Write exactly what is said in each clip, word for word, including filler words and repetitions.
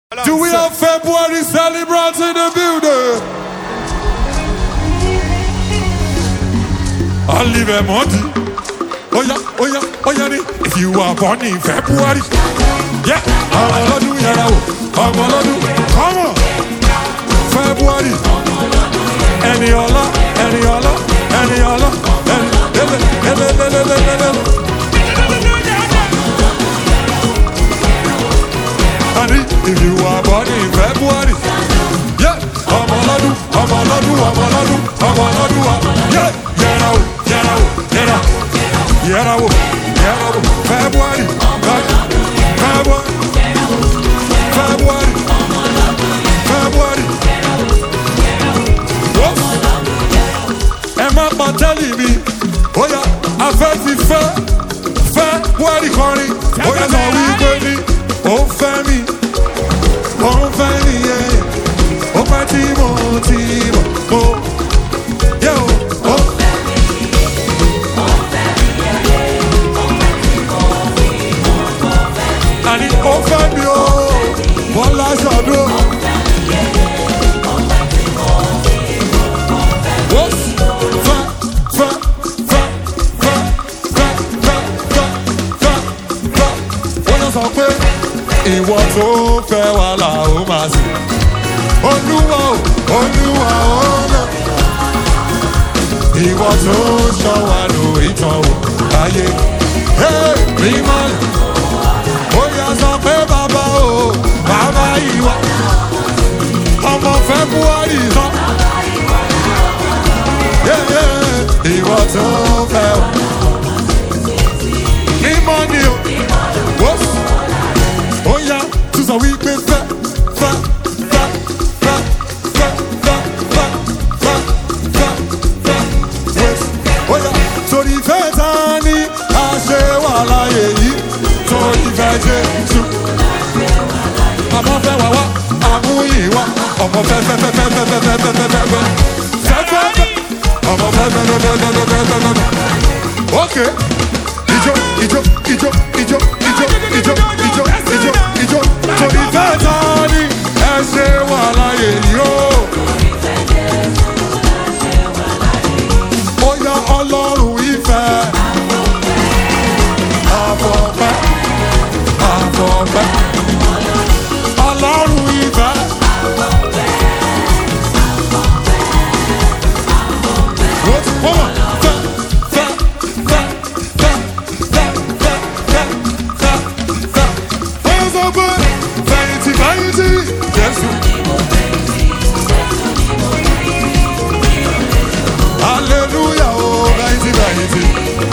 Do we have February celebrants in the building? I'll leave a money. Oh yeah, oh yeah, oh yeah. If you are born in February, yeah, I'm gonna do it. I'm gonna do it. Come on, February. Any other, any other, any other, any if you are born in February, yeah, I'm gonna do, I'm gonna do, I'm gonna do, I'm gonna do, yeah, yeah, now, yeah, now, yeah, now, yeah, now, yeah, now, February, February, February, February. What? Am I not telling me? Oh yeah, I felt it fair, February, Connie. Oh yeah, now we baby, oh family. Oh, family, yeah. Oh, my team, oh, team, oh, yeah, oh, oh. And it oh, family, oh, one last shot, oh. What? Fa, fa, fa, fa, fa, fa, fa, fa, fa. What else I'll play? Ìwọ tó fẹ́ wà là ó máa sìn. Olúwa o, Olúwa ọ̀nà. Ìwọ tó ṣọ́ wa lò ìtàn o, ayé. Mímọ́ ni, ó yà sọ pé bàbá o, bàbá ìwà. Ọmọ February tán. Ìwọ tó fẹ́ wà. Mímọ́ ni o, wọ́n. Oh yeah, tout ça oui, mais fa, fa, fa, fa, fa, fa, fa, fa, fa, fa, yes. Oh yeah, torí fẹ́ tani, a ṣe wà láyé yìí, torí fẹ́ Jésù. Ọmọ fẹ́ wà wá, àmúyí wá, ọmọ fẹ́ fẹ́ fẹ́ fẹ́ fẹ́ fẹ́ fẹ́ fẹ́ fẹ́ fẹ́ fẹ́ fẹ́ fẹ́ ọmọ fẹ́ fẹ́ fẹ́ fẹ́ fẹ́ fẹ́ fẹ́ fẹ́ fẹ́. Okay, ijo, ijo, ijo, ijo, ijo, ijo, ijo, ijo, ijo. Torí fẹ́ tani, ẹ ṣe wà láyé yìí o. Ó yá Ọlọ́run ìfẹ́. Àfọ̀pẹ́, àfọ̀pẹ́. Ọlọ́run ìfẹ́. Wọ́n ti wọ́n wọ̀. Fẹ́, fẹ́, fẹ́, fẹ́, fẹ́, fẹ́, fẹ́, fẹ́, fẹ́. Ó sọ pé fẹ̀yìntì fẹ̀yìntì Jésù. Hallelujah, oh fẹ̀yìntì fẹ̀yìntì.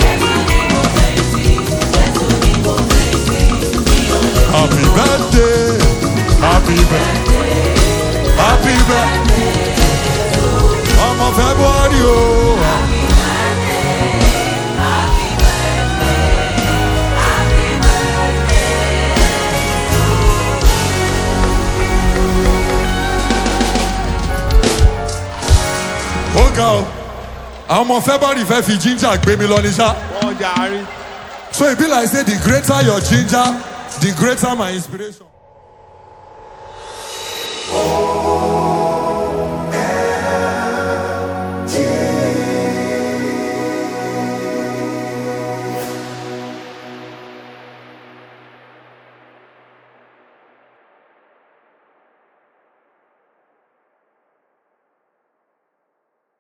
Happy birthday, happy birthday, happy birthday. Ọmọ February o. Ó ga o, àwọn ọmọ February fẹ́ fi ginger gbé mi lọ ní sá. Wọ́n jà á rí. So e be like say the greater your ginger, the greater my inspiration.